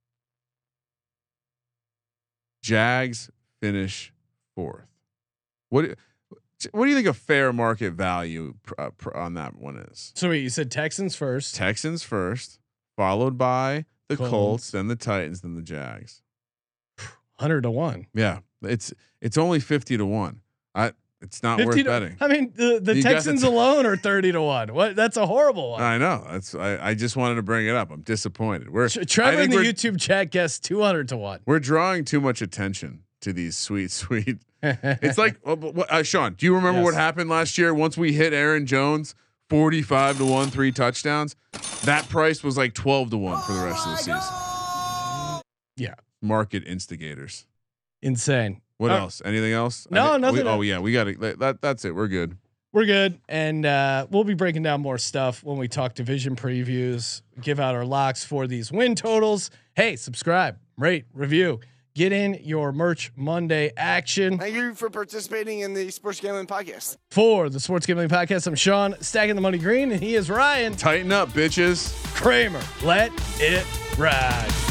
Jags finish fourth. What what do you think a fair market value pr- uh, pr- on that one is? So wait, you said Texans first. Texans first, followed by the Colts, Colts. then the Titans, then the Jags. Hundred to one. Yeah, it's it's only fifty to one. I it's not worth fifty to, betting. I mean, the, the You got the Texans t- alone are thirty to one. What? That's a horrible one. I know. That's I, I just wanted to bring it up. I'm disappointed. We're Tr- I Trevor in think the we're, YouTube chat guessed two hundred to one. we're drawing too much attention to these sweet, sweet. It's like uh, uh, Sean. Do you remember Yes. what happened last year? Once we hit Aaron Jones, forty-five to one, three touchdowns. That price was like twelve to one for the rest of the season. Yeah. Market instigators. Insane. What Uh, else? Anything else? no, I think nothing We, oh else. yeah, we got it. That that's it. We're good. We're good, and uh, we'll be breaking down more stuff when we talk division previews, give out our locks for these win totals. Hey, subscribe, rate, review, get in your Merch Monday action. Thank you for participating in the Sports Gambling Podcast. For the Sports Gambling Podcast, I'm Sean, stacking the money green, and he is Ryan Tighten up, bitches. Kramer. Let it ride.